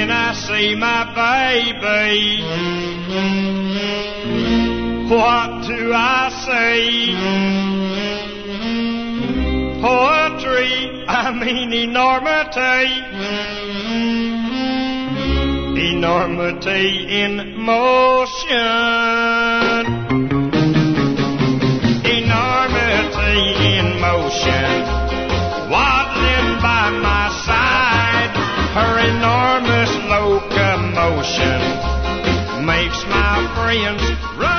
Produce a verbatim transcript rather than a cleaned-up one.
when I see my baby. What do I say? Poetry, I mean enormity. Enormity in motion. Enormity in motion. Waddling by my side, her enormous locomotion makes my friends run.